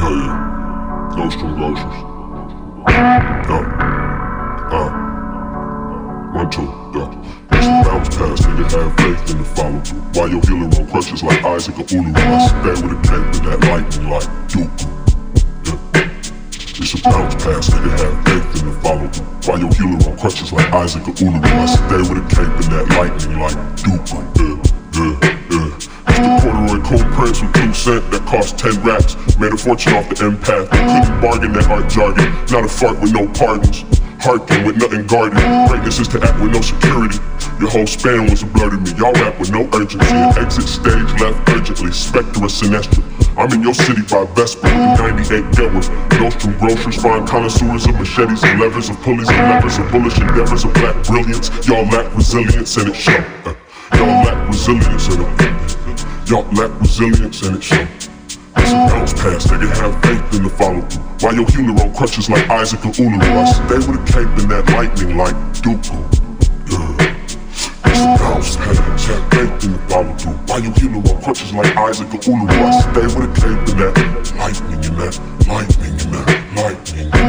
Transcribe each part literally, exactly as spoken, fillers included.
Hell yeah. Nostrum Groceries. Yeah. Uh. One, two, yeah. It's a bounce pass, nigga, have faith in the follow through. While your healer on crutches like Isaac or Ulu. I sit there with a cape and that lightning like Dooku. Yeah. It's a bounce pass, nigga, have faith in the follow through. While your healer on crutches like Isaac or Ulu. I sit there with a cape and that lightning like Dooku. Yeah, yeah, yeah. It's the corduroy cold prints with two cent that cost ten raps. Made a fortune off the empath. Couldn't bargain that art jargon. Not a fart with no pardons. Harking with nothing guarded. Greatness is to act with no security. Your whole span was a blur to me. Y'all rap with no urgency. And exit stage left urgently. Spectre or Sinestro. I'm in your city by Vespa with the ninety-eight Getworth. Nostrum Groceries, fine connoisseurs of machetes and levers, of pulleys and levers, of bullish endeavors, of black brilliance. Y'all lack resilience and it show. Uh, y'all lack resilience and it Y'all lack resilience and it show. It's a bounce pass, nigga, have faith in the follow through. While your healer on crutches like Isaac or Ulu. I stay with a cape and that lightning like Dooku. Yeah. It's a bounce pass, have faith in the follow through. While your healer on crutches like Isaac or Ulu. I stay with a cape and that lightning in that, lightning in that, lightning in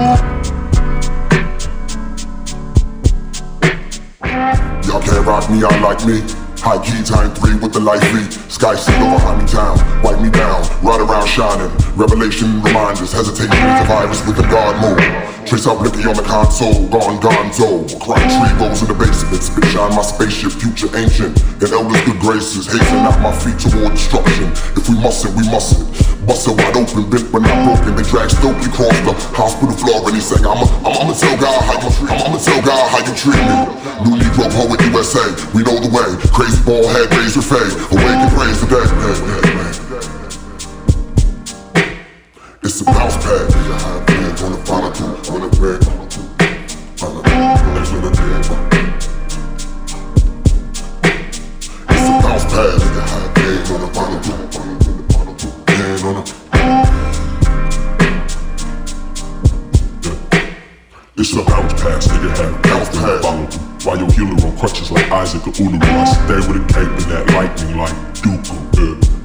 that. Y'all can't rock me out like me. High key time three with the light beat. Sky seal behind me town, wipe me down, ride around shining. Revelation reminders, hesitation is a virus with the guard mode. Trace out Blicky on the console, gone gonzo. Crying tree goes in the basement, spit shine my spaceship, future ancient. And elders good graces, hastening out my feet toward destruction. If we mustn't, we mustn't. Busted wide open, bent but not broken. They dragged Stokely across the hospital floor and he sang, I'm I'ma tell God how you treat me. I'ma tell God how you treat me. New Negro poet U S A, we know the way. Crazy ball head, raise your fade. Awake and praise the day. It's a bounce pad. You have hands on the follow through, on the bed. It's a bounce pad. You have hands on the follow through. Hands on the. It's a bounce pass, nigga, have bounce pass follow through. While your healer on crutches like Isaac or Ulu. I stay with a cape and that lightning like Dooku. Yeah.